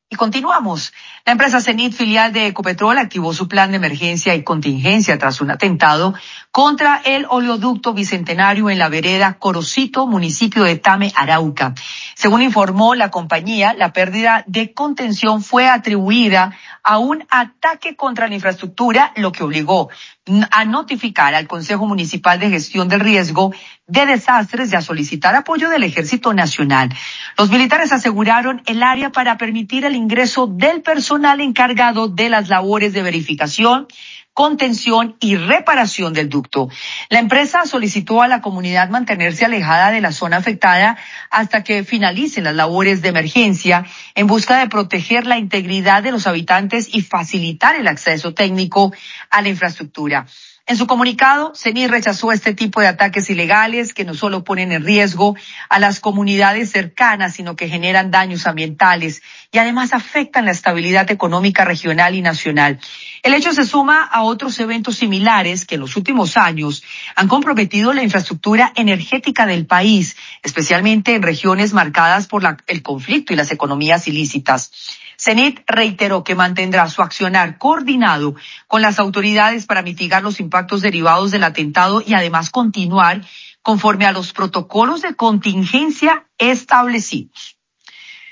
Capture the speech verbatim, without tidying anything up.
Y continuamos. La empresa Cenit, filial de Ecopetrol, activó su plan de emergencia y contingencia tras un atentado contra el oleoducto bicentenario en la vereda Corocito, municipio de Tame, Arauca. Según informó la compañía, la pérdida de contención fue atribuida a un ataque contra la infraestructura, lo que obligó a notificar al Consejo Municipal de Gestión del Riesgo de Desastres y a solicitar apoyo del Ejército Nacional. Los militares aseguraron el área para permitir el ingreso del personal encargado de las labores de verificación, contención y reparación del ducto. La empresa solicitó a la comunidad mantenerse alejada de la zona afectada hasta que finalicen las labores de emergencia en busca de proteger la integridad de los habitantes y facilitar el acceso técnico a la infraestructura. En su comunicado, Cenit rechazó este tipo de ataques ilegales que no solo ponen en riesgo a las comunidades cercanas, sino que generan daños ambientales y además afectan la estabilidad económica regional y nacional. El hecho se suma a otros eventos similares que en los últimos años han comprometido la infraestructura energética del país, especialmente en regiones marcadas por la, el conflicto y las economías ilícitas. Cenit reiteró que mantendrá su accionar coordinado con las autoridades para mitigar los impactos derivados del atentado y además continuar conforme a los protocolos de contingencia establecidos.